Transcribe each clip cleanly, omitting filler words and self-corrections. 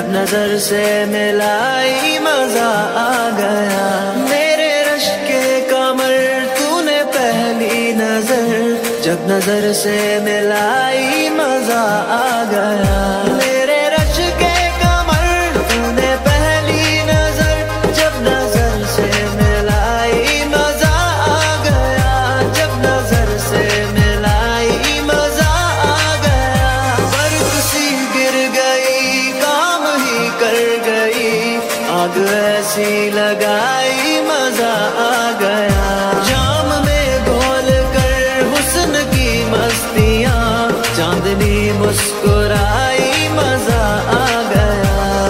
जब नजर से मिलाई मजा आ गया। मेरे रश के कमर तूने पहली नजर, जब नजर से मिलाई मजा आ गया। मेरे रश के कमर तूने पहली नजर, जब नजर से मिलाई मजा आ गया। जब नजर से मिलाई मजा आ गया। बर्फ सी गिर गई, काम ही कर गई, आग ऐसी लगाई मजा आ गया। जाम में घोल कर हुस्न की मस्तियां, चांदनी मुस्कुराई मजा आ गया।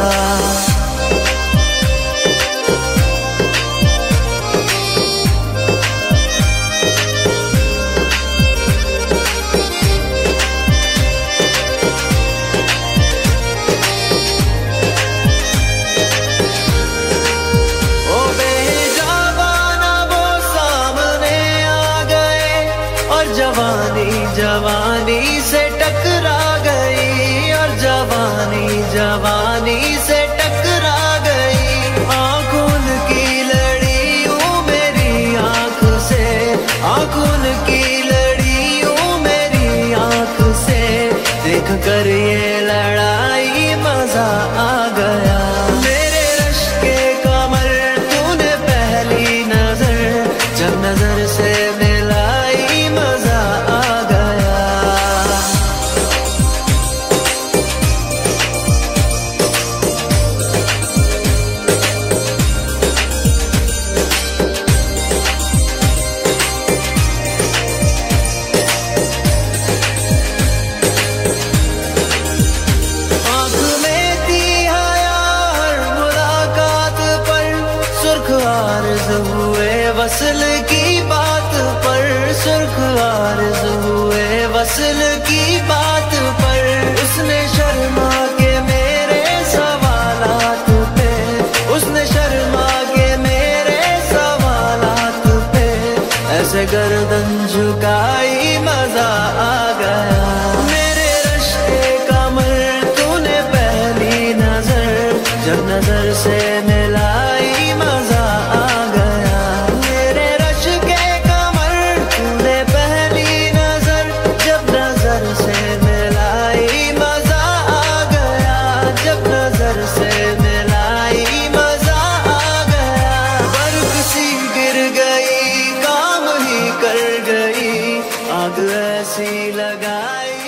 ओ बेजाबाना वो सामने आ गए, और जवानी जवानी से टकरा गई, और जवानी जवानी से टकरा गई। आंखों की लड़ी यूं मेरी आंख से, आंखों की लड़ी यूं मेरी आंख से, देख कर ये लड़ाई मजा आ गया। मेरे रश के कमर तूने पहली नजर, जब नजर से मिलाई मजा आ गया। आँख में थी हया हर मुलाकात पर, सुर्ख आरज़ हुए वसल की बात पर, सुर्ख आरज़ हुए वसल की बात पर। उसने शर्मा के मेरे सवालात पे, उसने शर्मा के मेरे सवालात पे, ऐसे गर्दन झुकाई मजा आ गया। मेरे रश के कमर तूने पहली नजर, जब नजर से मिलाई मजा आ गया। मेरे रश के कमर तूने पहली नजर, जब नजर से मिलाई मजा आ गया। जब नजर से मिलाई मजा आ गया। बर्फ सी गिर गई, काम ही कर गई, आग ऐसी लगाई।